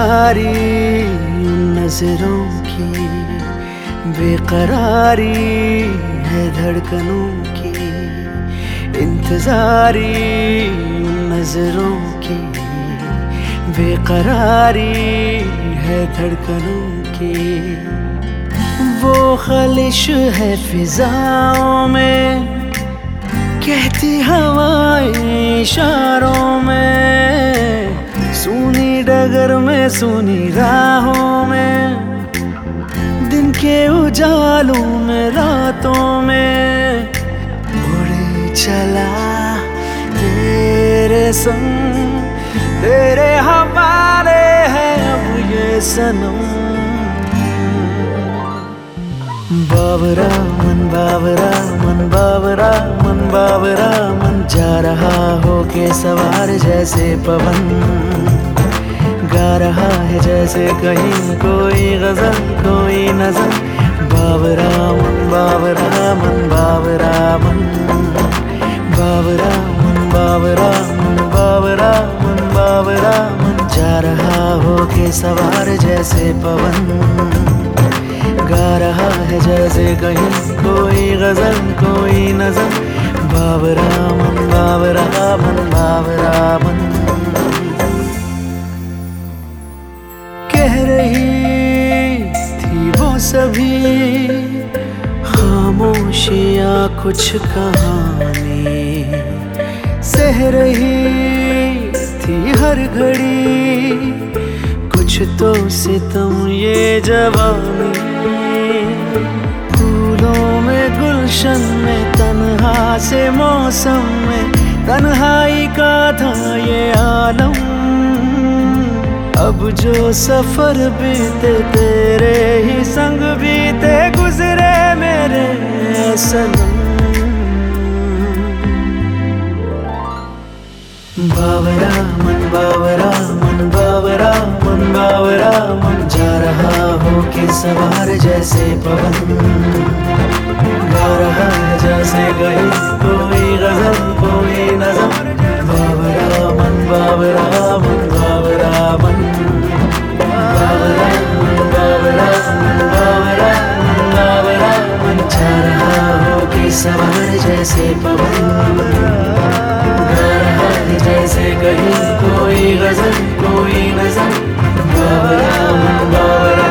इंतजारी नजरों की, बेकरारी है धड़कनों की। इंतजारी नजरों की, बेकरारी है धड़कनों की। वो खलिश है फिजाओं में, कहती हवाएं इशारों में। सूनी डगर में, सूनी राहों में, दिन के उजालों में, रातों में। उड़े चला तेरे संग, तेरे हवाले है अब ये सनम। बावरा मन, बावरा मन, बावरा मन, बावरा मन। जा रहा हो के सवार जैसे पवन, गा रहा है जैसे कहीं कोई गजल, कोई नजर। बावरा मन, बावरा मन, बावरा मन, बावरा मन, बावरा मन, बावरा मन, बावरा मन। जा रहा हो के सवार जैसे पवन, गा रहा है जैसे कहीं कोई गजल, कोई नजर। बावरा मन, बावरा मन, बावरा मन। कह रही थी वो सभी खामोशियाँ कुछ कहानी, सह रही थी हर घड़ी कुछ तो सितम ये जवानी। फूलों में, गुलशन में, तन्हा से मौसम में, तन्हाई का था ये आलम। अब जो सफर बीते तेरे ही संग बीते, गुजरे मेरे सनम। बावरा मन, बावरा मन, बावरा मन, बावरा मन। जा रहा हो के सवार जैसे पवन, गा रहा है जैसे कहीं कोई गजल, कोई नजर। बावरा मन, बावरा मन, बावरा मन, बावरा मन, बावरा मन, बावरा मन, बावरा मन। जा रहा हो के सवार जैसे पवन, गा रहा है जैसे कहीं कोई गजल, कोई नजर। बावरा मन, बावरा